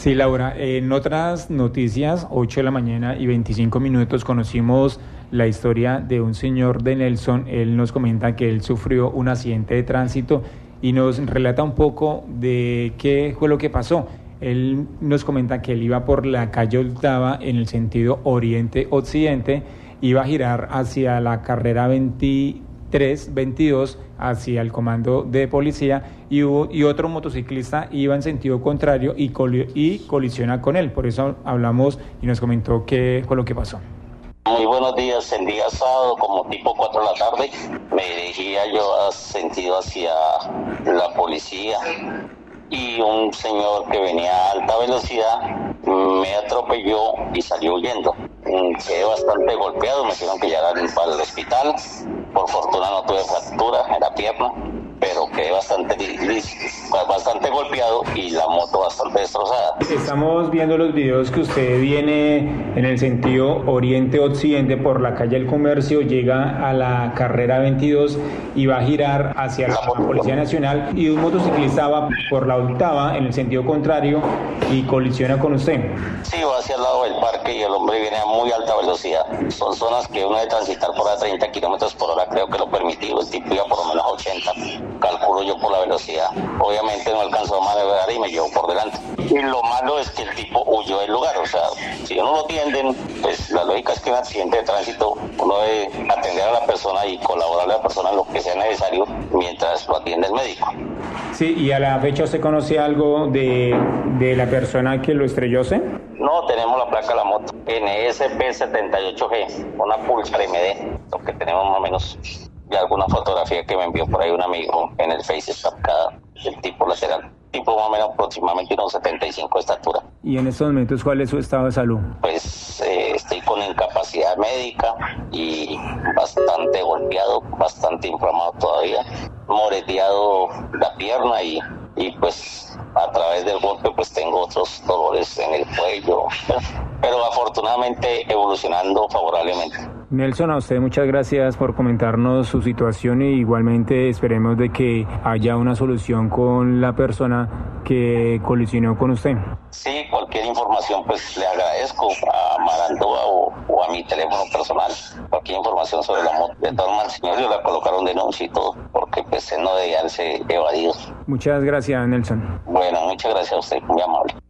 Sí, Laura, en otras noticias, 8 de la mañana y 25 minutos, conocimos la historia de un señor de Nelson. Él nos comenta que él sufrió un accidente de tránsito y nos relata un poco de qué fue lo que pasó. Él nos comenta que él iba por la calle Oldava en el sentido oriente-occidente, iba a girar hacia la carrera 22 hacia el comando de policía y otro motociclista iba en sentido contrario y colisiona con él. Por eso hablamos y nos comentó qué fue lo que pasó. Muy buenos días. El día sábado, como tipo 4 de la tarde, me dirigía yo sentido hacia la policía y un señor que venía a alta velocidad me atropelló y salió huyendo. Quedé bastante golpeado, me dijeron que ya era para el hospital. Por fortuna no tuve fractura en la pierna, pero quedé bastante golpeado y la moto bastante destrozada. Estamos viendo los videos que usted viene en el sentido oriente-occidente por la calle El Comercio, llega a la carrera 22 y va a girar hacia la Policía Nacional y un motociclista va por la octava en el sentido contrario y colisiona con usted. Sí, va hacia el lado del parque y el hombre viene a muy alta velocidad. Son zonas que uno debe transitar por a 30 kilómetros por hora, creo que lo permitido, el tipo iba por lo menos a 80, calculo yo por la velocidad. Obviamente no alcanzó a manobrar y me llevó por delante. Y lo malo es que el tipo huyó del lugar, o sea, si uno lo atienden, pues la lógica es que en un accidente de tránsito uno debe atender a la persona y colaborarle a la persona en lo que sea necesario mientras lo atiende el médico. Sí, ¿y a la fecha usted conoce algo de la persona que lo estrelló? No, tenemos la placa de la moto, NSP78G, una Pulsar MD, lo que tenemos más o menos, y alguna fotografía que me envió por ahí un amigo en el Face marcada del tipo lateral, tipo más o menos aproximadamente unos 75 de estatura. ¿Y en estos momentos cuál es su estado de salud? Pues estoy con incapacidad médica y bastante golpeado, bastante inflamado todavía, moreteado la pierna y pues a través del golpe pues tengo otros dolores en el cuello, pero afortunadamente evolucionando favorablemente. Nelson, a usted muchas gracias por comentarnos su situación y igualmente esperemos de que haya una solución con la persona que colisionó con usted. Sí, cualquier información pues le agradezco a Marandoa o a mi teléfono personal, cualquier información sobre la moto. De todas maneras, señor, yo le colocaron denuncia y todo, porque pues no debían ser evadidos. Muchas gracias, Nelson. Bueno, muchas gracias a usted, muy amable.